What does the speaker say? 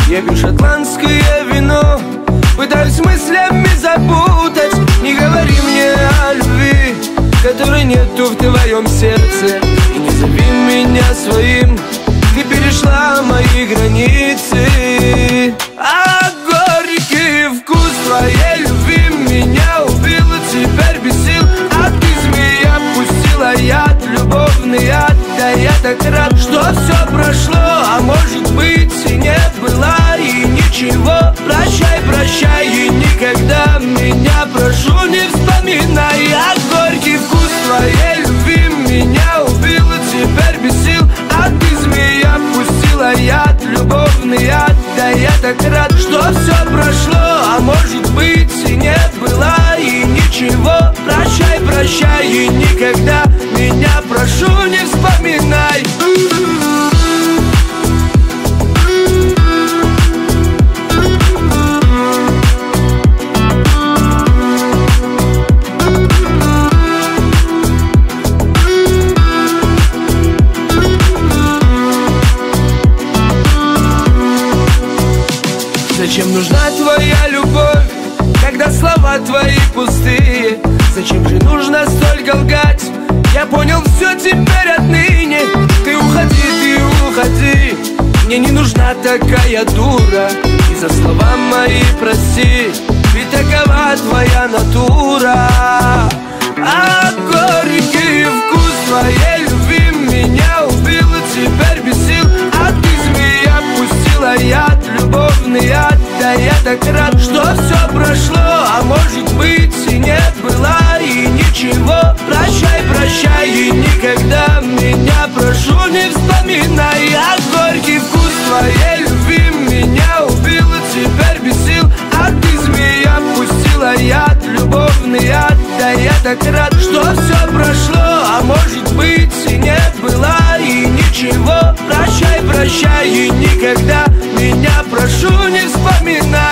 Я пью шотландское вино, пытаюсь мыслями запутать. Не говори мне о любви, которой нету в твоем сердце. И не зови меня своим, ты перешла мои границы. А горький вкус твоей любви меня убил, теперь без сил. А ты, змея, пустила яд, любовный яд. Да я так рад, что все прошло, а может быть и не было, и ничего. Прощай, прощай, и никогда меня, прошу, не вспоминай. А горький вкус твоей любви меня убил, теперь без сил. А ты, змея, пустила яд, любовный яд. Да я так рад, что все прошло, а может быть и не было, и ничего. Прощай, прощай, и никогда меня, прошу, не вспоминай. Зачем нужна твоя любовь, когда слова твои пустые? Зачем же нужно столько лгать? Я понял все теперь отныне. Ты уходи, мне не нужна такая дура. И за слова мои прости, ведь такова твоя натура. А горький вкус твоей любви меня убил, теперь без сил. А ты, змея, пустила яд, любовный яд. Да я так рад, что все прошло, а может быть и не было, и ничего. Прощай, прощай, и никогда меня, прошу, не вспоминай. А горький вкус твоей любви меня убил, теперь без сил. А ты, змея, пустила яд, любовный яд. Да я так рад, что все прошло, а может быть и не было, и ничего. Прощай, прощай, и никогда меня, прошу, не вспоминай.